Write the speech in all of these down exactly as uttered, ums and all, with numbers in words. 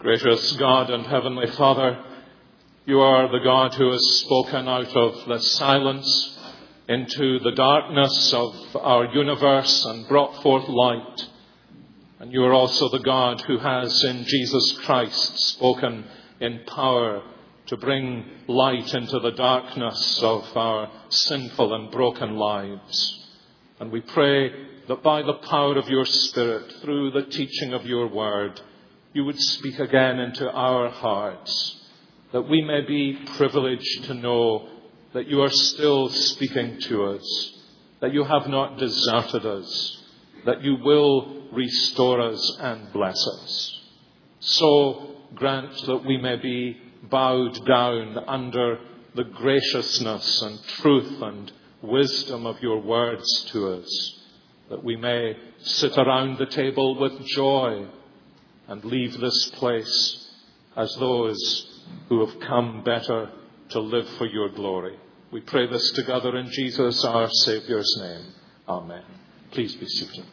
Gracious God and Heavenly Father, you are the God who has spoken out of the silence into the darkness of our universe and brought forth light. And you are also the God who has in Jesus Christ spoken in power to bring light into the darkness of our sinful and broken lives. And we pray that by the power of your Spirit, through the teaching of your word, you would speak again into our hearts, that we may be privileged to know that you are still speaking to us, that you have not deserted us, that you will restore us and bless us. So grant that we may be bowed down under the graciousness and truth and wisdom of your words to us, that we may sit around the table with joy and leave this place as those who have come better to live for your glory. We pray this together in Jesus, our Saviour's name. Amen. Please be seated.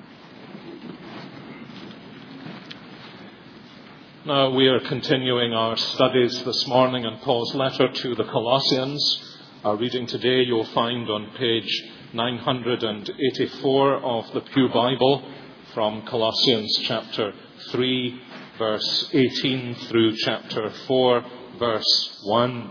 Now we are continuing our studies this morning in Paul's letter to the Colossians. Our reading today you'll find on page nine hundred eighty-four of the Pew Bible, from Colossians chapter three, verse eighteen through chapter four, verse one.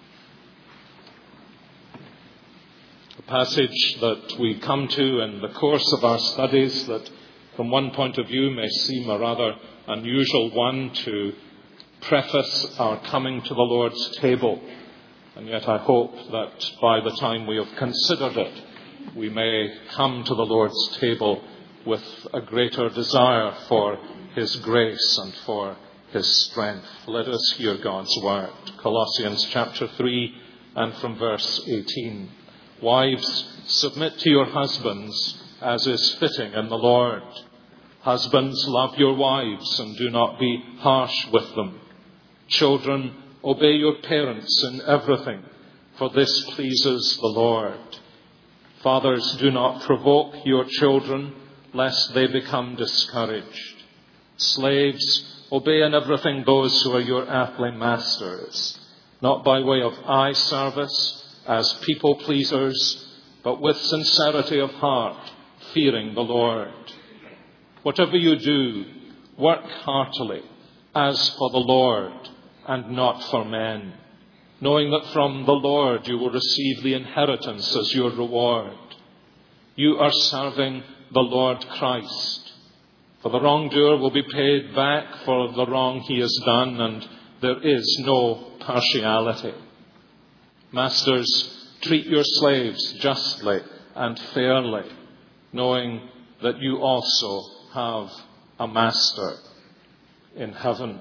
A passage that we come to in the course of our studies that from one point of view may seem a rather unusual one to preface our coming to the Lord's table. And yet I hope that by the time we have considered it, we may come to the Lord's table with a greater desire for his grace and for his strength. Let us hear God's word. Colossians chapter three and from verse eighteen. Wives, submit to your husbands as is fitting in the Lord. Husbands, love your wives and do not be harsh with them. Children, obey your parents in everything, for this pleases the Lord. Fathers, do not provoke your children, lest they become discouraged. Slaves, obey in everything those who are your earthly masters, not by way of eye service as people pleasers, but with sincerity of heart, fearing the Lord. Whatever you do, work heartily, as for the Lord and not for men, knowing that from the Lord you will receive the inheritance as your reward. You are serving the Lord Christ. For the wrongdoer will be paid back for the wrong he has done, and there is no partiality. Masters, treat your slaves justly and fairly, knowing that you also have a master in heaven.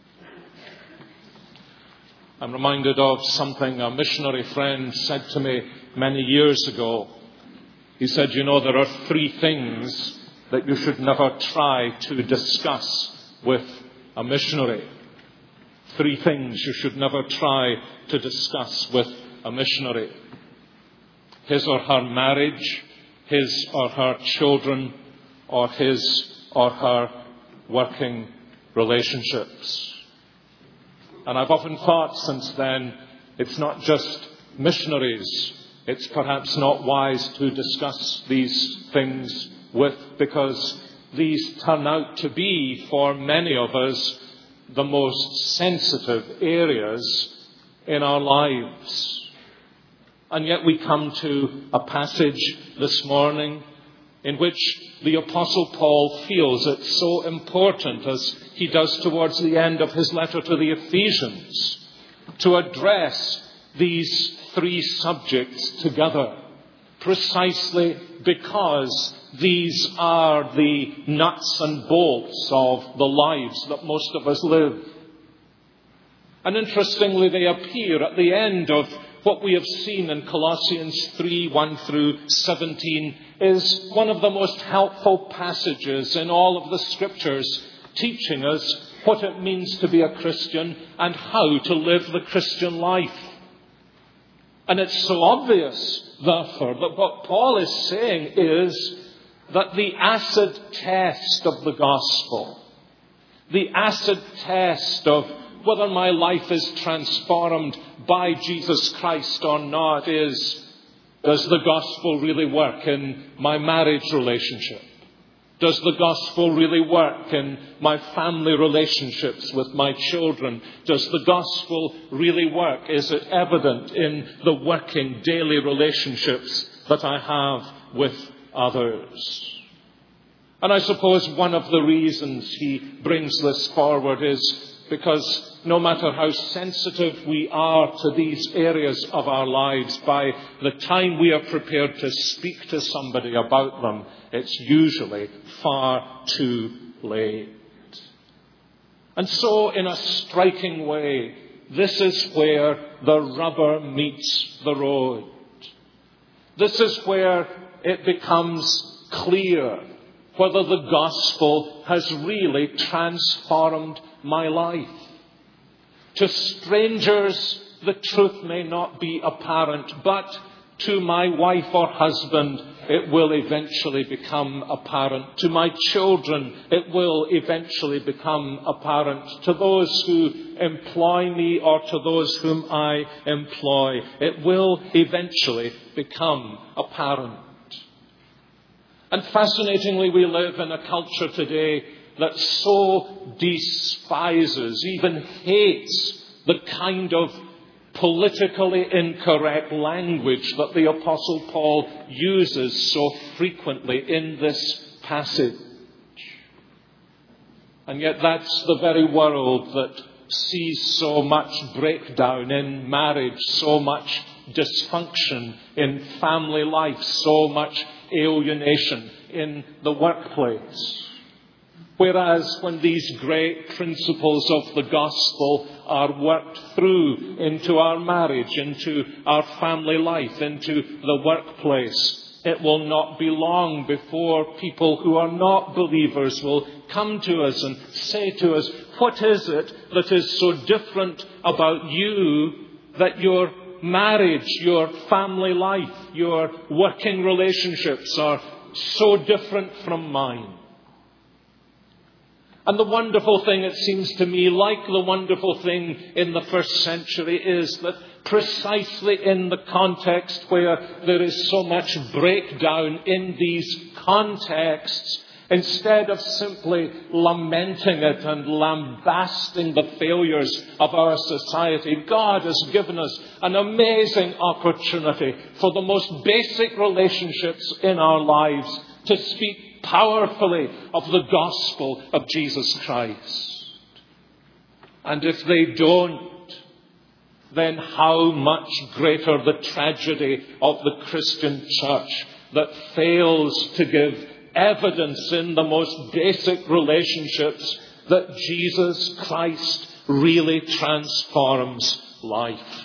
I'm reminded of something a missionary friend said to me many years ago. He said, you know, there are three things that you should never try to discuss with a missionary. Three things you should never try to discuss with a missionary. His or her marriage, his or her children, or his or her working relationships. And I've often thought since then, it's not just missionaries. It's perhaps not wise to discuss these things with, because these turn out to be, for many of us, the most sensitive areas in our lives. And yet we come to a passage this morning in which the Apostle Paul feels it so important, as he does towards the end of his letter to the Ephesians, to address these three subjects together, precisely because these are the nuts and bolts of the lives that most of us live. And interestingly, they appear at the end of what we have seen in Colossians three, one through seventeen, is one of the most helpful passages in all of the Scriptures, teaching us what it means to be a Christian and how to live the Christian life. And it's so obvious, therefore, that what Paul is saying is that the acid test of the gospel, The acid test of whether my life is transformed by Jesus Christ or not is, does the gospel really work in my marriage relationship? Does the gospel really work in my family relationships with my children? Does the gospel really work? Is it evident in the working daily relationships that I have with others? And I suppose one of the reasons he brings this forward is because no matter how sensitive we are to these areas of our lives, by the time we are prepared to speak to somebody about them, it's usually far too late. And so, in a striking way, this is where the rubber meets the road. This is where it becomes clear whether the gospel has really transformed my life. To strangers, the truth may not be apparent, but to my wife or husband, it will eventually become apparent. To my children, it will eventually become apparent. To those who employ me or to those whom I employ, it will eventually become apparent. And fascinatingly, we live in a culture today that so despises, even hates, the kind of politically incorrect language that the Apostle Paul uses so frequently in this passage. And yet that's the very world that sees so much breakdown in marriage, so much dysfunction in family life, so much alienation in the workplace. Whereas when these great principles of the gospel are worked through into our marriage, into our family life, into the workplace, it will not be long before people who are not believers will come to us and say to us, what is it that is so different about you that your marriage, your family life, your working relationships are so different from mine? And the wonderful thing, it seems to me, like the wonderful thing in the first century, is that precisely in the context where there is so much breakdown in these contexts, instead of simply lamenting it and lambasting the failures of our society, God has given us an amazing opportunity for the most basic relationships in our lives to speak powerfully of the gospel of Jesus Christ. And if they don't, then how much greater the tragedy of the Christian church that fails to give evidence in the most basic relationships that Jesus Christ really transforms life.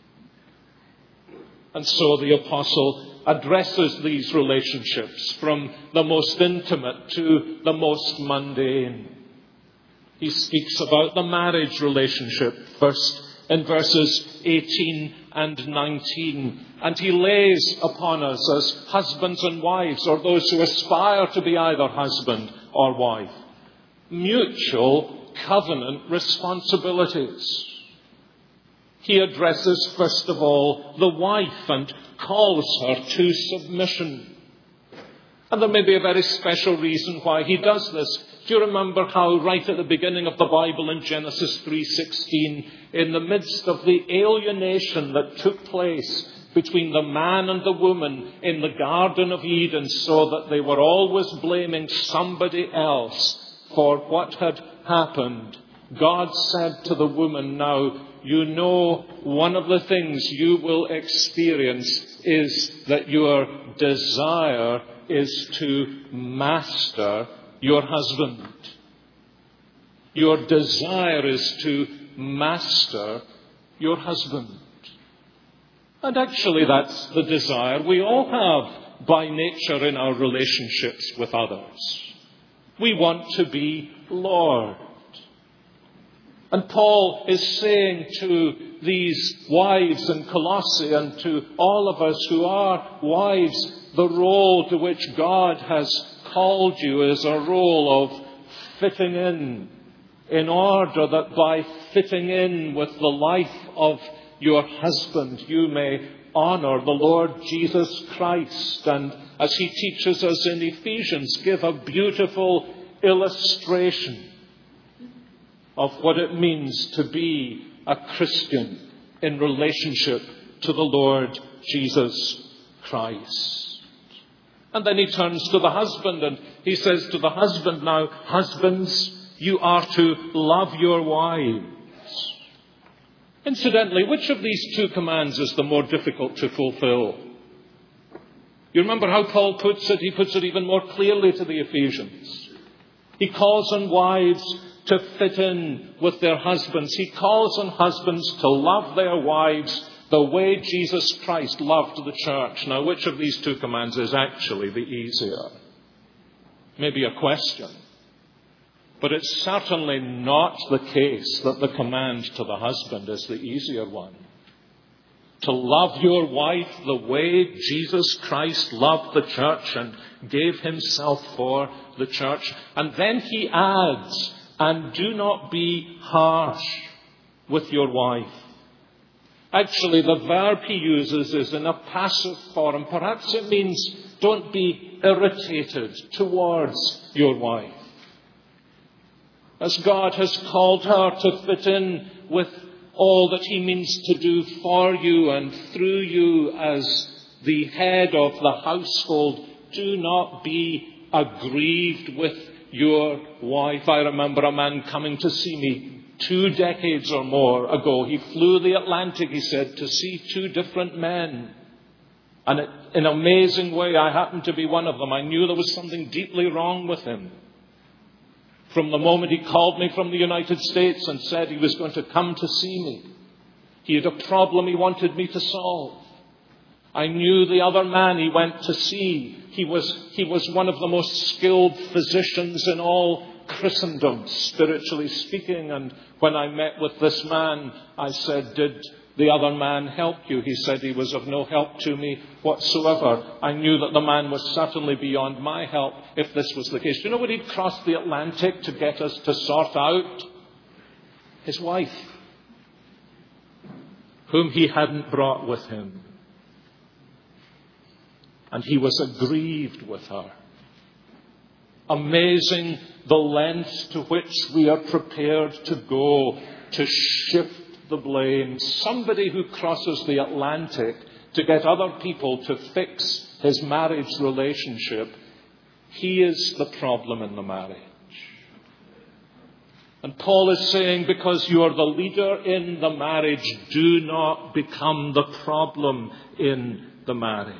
And so the apostle addresses these relationships from the most intimate to the most mundane. He speaks about the marriage relationship first in verses eighteen and nineteen. And he lays upon us as husbands and wives, or those who aspire to be either husband or wife, mutual covenant responsibilities. He addresses, first of all, the wife and calls her to submission. And there may be a very special reason why he does this. Do you remember how right at the beginning of the Bible in Genesis three sixteen, in the midst of the alienation that took place between the man and the woman in the Garden of Eden, so that they were always blaming somebody else for what had happened, God said to the woman, now, you know, one of the things you will experience is that your desire is to master your husband. Your desire is to master your husband. And actually that's the desire we all have by nature in our relationships with others. We want to be Lord. And Paul is saying to these wives in Colossae and to all of us who are wives, the role to which God has called you is a role of fitting in, in order that by fitting in with the life of your husband, you may honor the Lord Jesus Christ. And as he teaches us in Ephesians, give a beautiful illustration of what it means to be a Christian in relationship to the Lord Jesus Christ. And then he turns to the husband and he says to the husband, now, husbands, you are to love your wives. Incidentally, which of these two commands is the more difficult to fulfill? You remember how Paul puts it? He puts it even more clearly to the Ephesians. He calls on wives to fit in with their husbands. He calls on husbands to love their wives the way Jesus Christ loved the church. Now, which of these two commands is actually the easier? Maybe a question. But it's certainly not the case that the command to the husband is the easier one. To love your wife the way Jesus Christ loved the church and gave himself for the church. And then he adds, and do not be harsh with your wife. Actually, the verb he uses is in a passive form. Perhaps it means don't be irritated towards your wife. As God has called her to fit in with all that he means to do for you and through you as the head of the household, do not be aggrieved with your wife. I remember a man coming to see me two decades or more ago. He flew the Atlantic, he said, to see two different men. And it, in an amazing way, I happened to be one of them. I knew there was something deeply wrong with him. From the moment he called me from the United States and said he was going to come to see me, he had a problem he wanted me to solve. I knew the other man he went to see. He was, he was one of the most skilled physicians in all Christendom, spiritually speaking. And when I met with this man, I said, did the other man help you? He said he was of no help to me whatsoever. I knew that the man was certainly beyond my help if this was the case. Do you know what he'd crossed the Atlantic to get us to sort out? His wife, whom he hadn't brought with him. And he was aggrieved with her. Amazing the lengths to which we are prepared to go to shift the blame. Somebody who crosses the Atlantic to get other people to fix his marriage relationship, he is the problem in the marriage. And Paul is saying, because you are the leader in the marriage, do not become the problem in the marriage.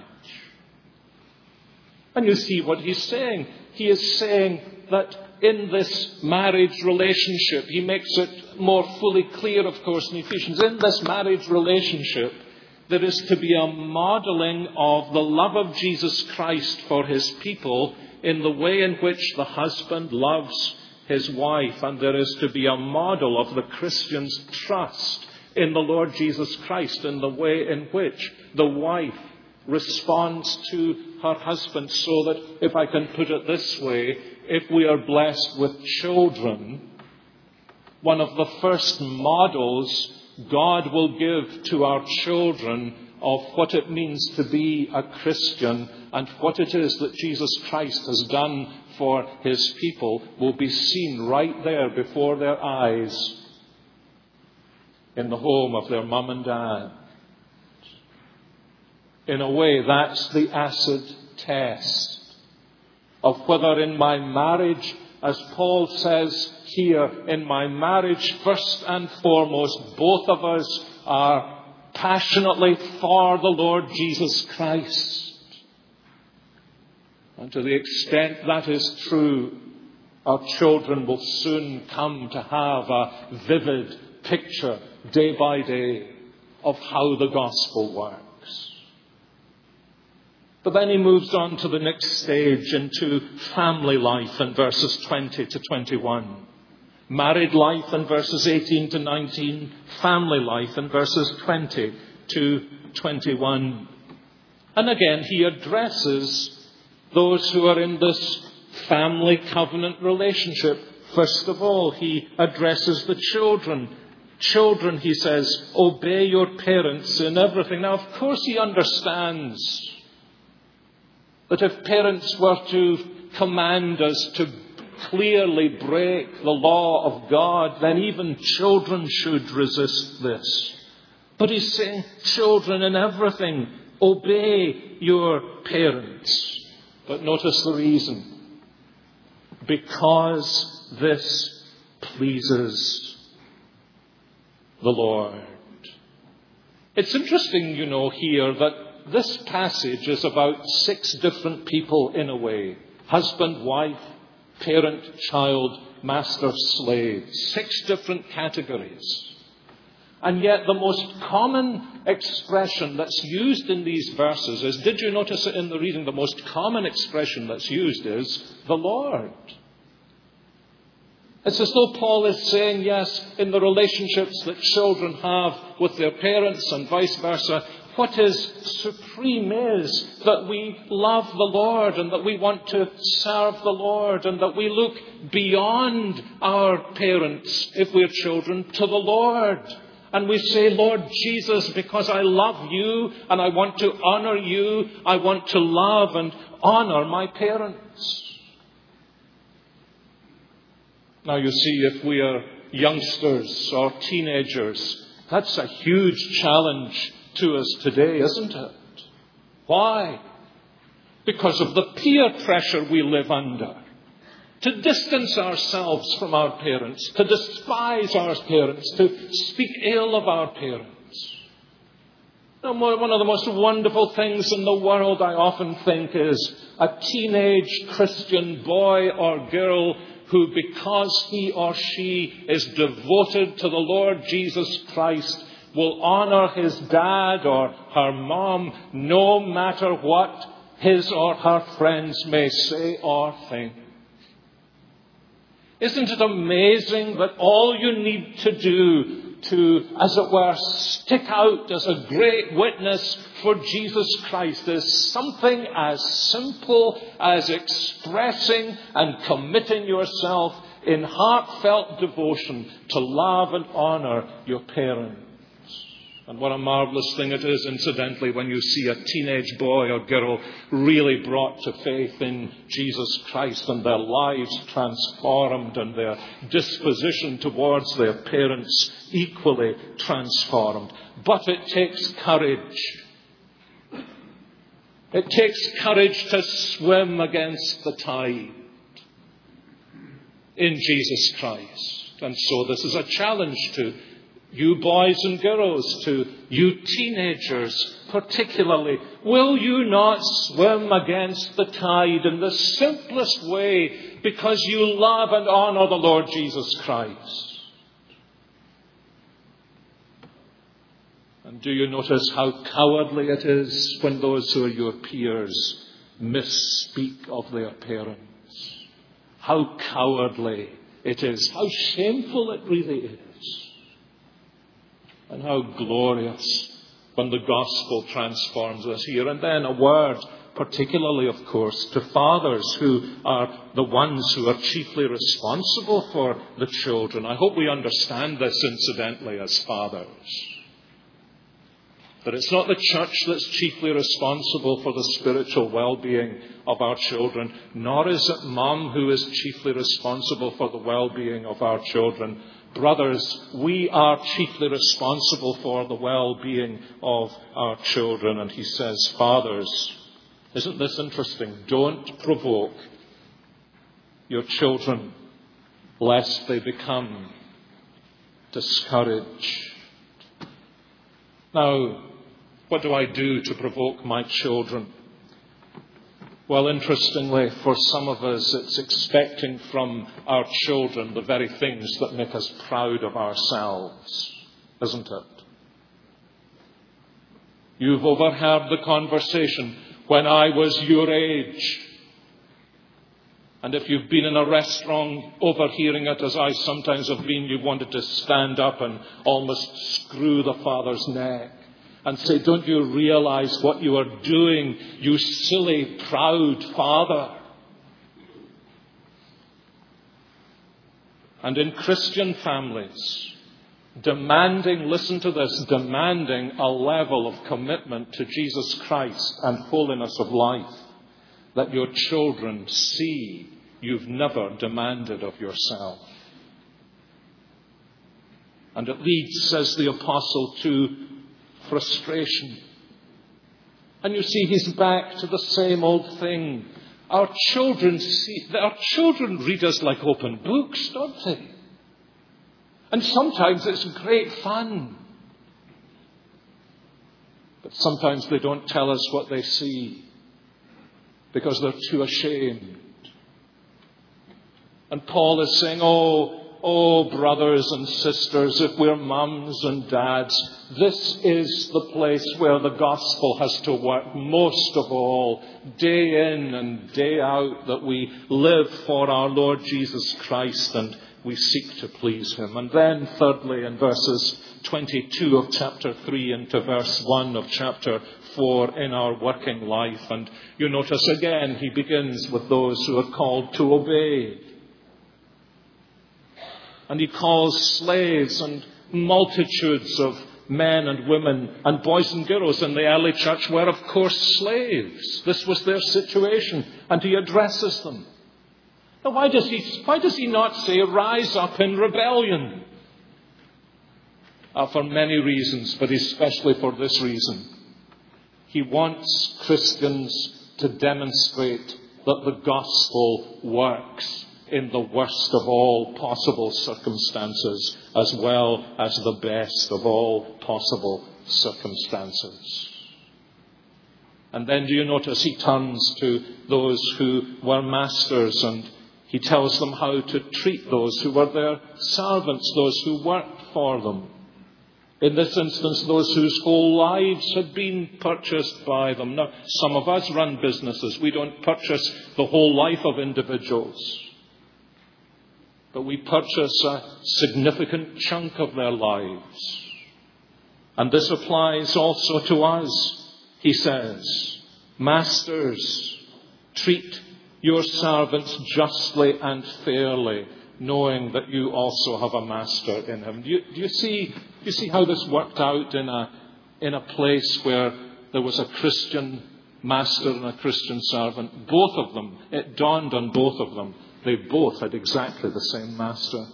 And you see what he's saying. He is saying that in this marriage relationship, he makes it more fully clear, of course, in Ephesians, in this marriage relationship, there is to be a modeling of the love of Jesus Christ for his people in the way in which the husband loves his wife. And there is to be a model of the Christian's trust in the Lord Jesus Christ in the way in which the wife responds to her husband, so that, if I can put it this way, if we are blessed with children, one of the first models God will give to our children of what it means to be a Christian and what it is that Jesus Christ has done for his people will be seen right there before their eyes in the home of their mum and dad. In a way, that's the acid test of whether in my marriage, as Paul says here, in my marriage, first and foremost, both of us are passionately for the Lord Jesus Christ. And to the extent that is true, our children will soon come to have a vivid picture, day by day, of how the gospel works. But then he moves on to the next stage, into family life in verses twenty to twenty-one. Married life in verses eighteen to nineteen. Family life in verses twenty to twenty-one. And again, he addresses those who are in this family covenant relationship. First of all, he addresses the children. Children, he says, obey your parents in everything. Now, of course, he understands that if parents were to command us to clearly break the law of God, then even children should resist this. But he's saying, children in everything, obey your parents. But notice the reason. Because this pleases the Lord. It's interesting, you know, here that this passage is about six different people in a way. Husband, wife, parent, child, master, slave. Six different categories. And yet the most common expression that's used in these verses is, did you notice it in the reading? The most common expression that's used is the Lord. It's as though Paul is saying, yes, in the relationships that children have with their parents and vice versa, what is supreme is that we love the Lord and that we want to serve the Lord and that we look beyond our parents, if we're children, to the Lord. And we say, Lord Jesus, because I love you and I want to honor you, I want to love and honor my parents. Now you see, if we are youngsters or teenagers, that's a huge challenge to us today, isn't it? Why? Because of the peer pressure we live under. To distance ourselves from our parents, to despise our parents, to speak ill of our parents. Now, one of the most wonderful things in the world, I often think, is a teenage Christian boy or girl who, because he or she is devoted to the Lord Jesus Christ, will honor his dad or her mom no matter what his or her friends may say or think. Isn't it amazing that all you need to do to, as it were, stick out as a great witness for Jesus Christ is something as simple as expressing and committing yourself in heartfelt devotion to love and honor your parents? And what a marvelous thing it is, incidentally, when you see a teenage boy or girl really brought to faith in Jesus Christ and their lives transformed and their disposition towards their parents equally transformed. But it takes courage. It takes courage to swim against the tide in Jesus Christ. And so this is a challenge to you boys and girls, to you teenagers particularly. Will you not swim against the tide in the simplest way because you love and honor the Lord Jesus Christ? And do you notice how cowardly it is when those who are your peers misspeak of their parents? How cowardly it is. How shameful it really is. And how glorious when the gospel transforms us here. And then a word, particularly, of course, to fathers who are the ones who are chiefly responsible for the children. I hope we understand this, incidentally, as fathers. That it's not the church that's chiefly responsible for the spiritual well-being of our children, nor is it mum who is chiefly responsible for the well-being of our children. Brothers, we are chiefly responsible for the well-being of our children. And he says, fathers, isn't this interesting? Don't provoke your children lest they become discouraged. Now, what do I do to provoke my children? Well, interestingly, for some of us, it's expecting from our children the very things that make us proud of ourselves, isn't it? You've overheard the conversation, when I was your age. And if you've been in a restaurant overhearing it, as I sometimes have been, you wanted to stand up and almost screw the father's neck and say, don't you realize what you are doing, you silly, proud father? and in Christian families, demanding, listen to this, demanding a level of commitment to Jesus Christ and holiness of life that your children see you've never demanded of yourself. And it leads, says the apostle, to frustration. And you see, he's back to the same old thing. Our children see, our children read us like open books, don't they? And sometimes it's great fun. But sometimes they don't tell us what they see because they're too ashamed. And Paul is saying, oh, oh, brothers and sisters, if we're mums and dads, this is the place where the gospel has to work most of all, day in and day out, that we live for our Lord Jesus Christ and we seek to please him. And then thirdly, in verses twenty-two of chapter three into verse one of chapter four, in our working life. And you notice again, he begins with those who are called to obey. And he calls slaves and multitudes of men and women and boys and girls in the early church were, of course, slaves. This was their situation. And he addresses them. Now, why does he, why does he not say, rise up in rebellion? Uh, for many reasons, but especially for this reason. He wants Christians to demonstrate that the gospel works in the worst of all possible circumstances, as well as the best of all possible circumstances. And then do you notice he turns to those who were masters, and he tells them how to treat those who were their servants, those who worked for them. In this instance, those whose whole lives had been purchased by them. Now, some of us run businesses. We don't purchase the whole life of individuals. But we purchase a significant chunk of their lives. And this applies also to us, he says. Masters, treat your servants justly and fairly, knowing that you also have a master in him. Do you, do you see, do you see how this worked out in a, in a place where there was a Christian master and a Christian servant? Both of them, it dawned on both of them, they both had exactly the same master.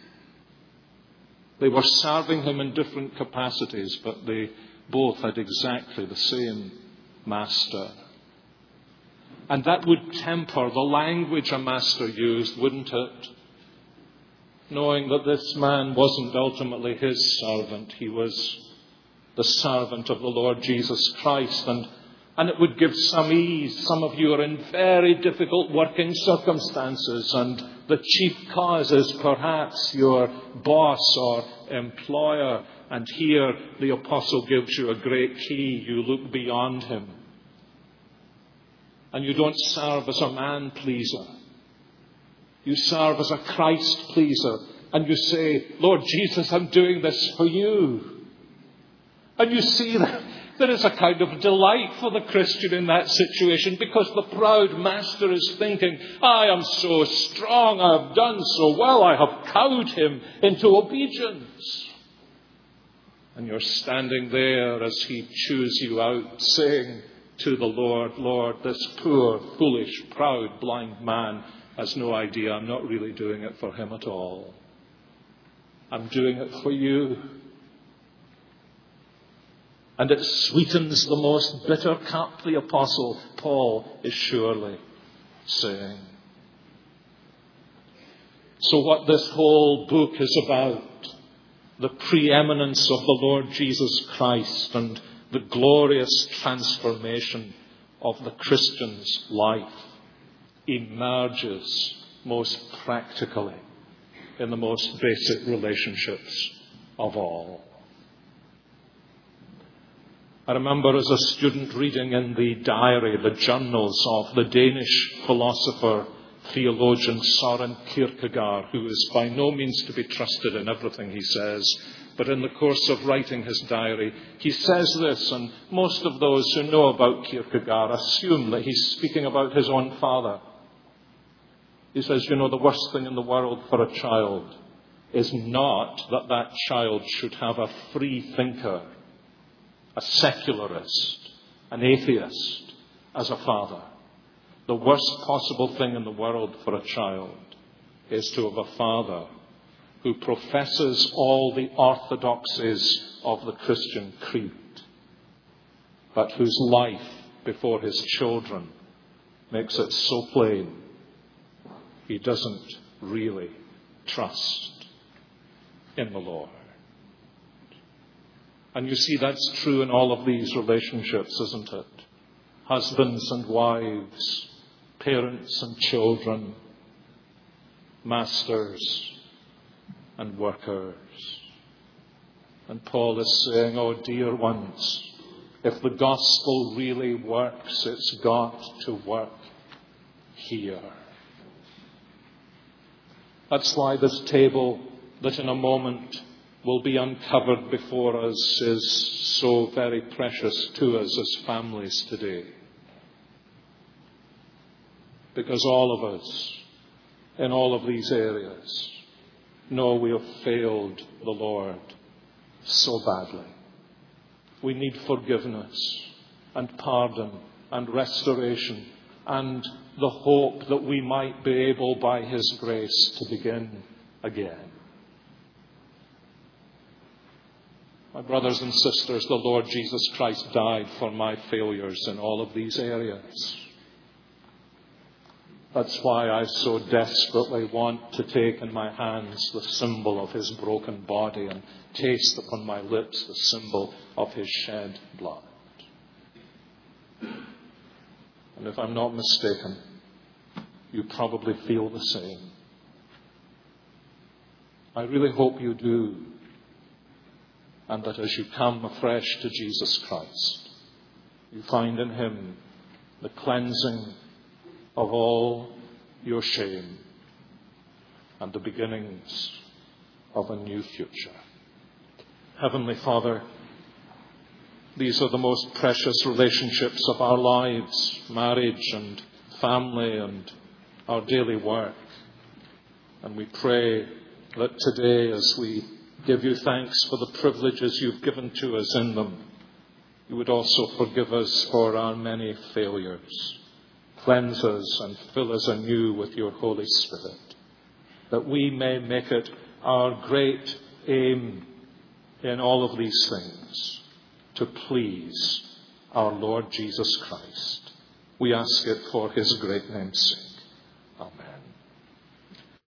They were serving him in different capacities, but they both had exactly the same master. And that would temper the language a master used, wouldn't it? Knowing that this man wasn't ultimately his servant. He was the servant of the Lord Jesus Christ. And, and it would give some ease. Some of you are in very difficult working circumstances, and the chief cause is perhaps your boss or employer. And here the apostle gives you a great key. You look beyond him. And you don't serve as a man pleaser. You serve as a Christ pleaser. And you say, Lord Jesus, I'm doing this for you. And you see that there is a kind of delight for the Christian in that situation, because the proud master is thinking, I am so strong, I have done so well, I have cowed him into obedience. And you're standing there as he chews you out, saying to the Lord, Lord, this poor, foolish, proud, blind man has no idea I'm not really doing it for him at all. I'm doing it for you. And it sweetens the most bitter cup, the Apostle Paul is surely saying. So what this whole book is about, the preeminence of the Lord Jesus Christ and the glorious transformation of the Christian's life, emerges most practically in the most basic relationships of all. I remember as a student reading in the diary, the journals of the Danish philosopher, theologian Søren Kierkegaard, who is by no means to be trusted in everything he says, but in the course of writing his diary, he says this, and most of those who know about Kierkegaard assume that he's speaking about his own father. He says, you know, the worst thing in the world for a child is not that that child should have a free thinker, a secularist, an atheist as a father. The worst possible thing in the world for a child is to have a father who professes all the orthodoxies of the Christian creed, but whose life before his children makes it so plain he doesn't really trust in the Lord. And you see, that's true in all of these relationships, isn't it? Husbands and wives, parents and children, masters and workers. And Paul is saying, oh dear ones, if the gospel really works, it's got to work here. That's why this table that in a moment will be uncovered before us is so very precious to us as families today. Because all of us, in all of these areas, know we have failed the Lord so badly. We need forgiveness and pardon and restoration and the hope that we might be able by His grace to begin again. My brothers and sisters, the Lord Jesus Christ died for my failures in all of these areas. That's why I so desperately want to take in my hands the symbol of His broken body and taste upon my lips the symbol of His shed blood. And if I'm not mistaken, you probably feel the same. I really hope you do. And that as you come afresh to Jesus Christ, you find in Him the cleansing of all your shame and the beginnings of a new future. Heavenly Father, these are the most precious relationships of our lives, marriage and family and our daily work. And we pray that today, as we give you thanks for the privileges you've given to us in them, you would also forgive us for our many failures. Cleanse us and fill us anew with your Holy Spirit, that we may make it our great aim in all of these things to please our Lord Jesus Christ. We ask it for His great name's sake.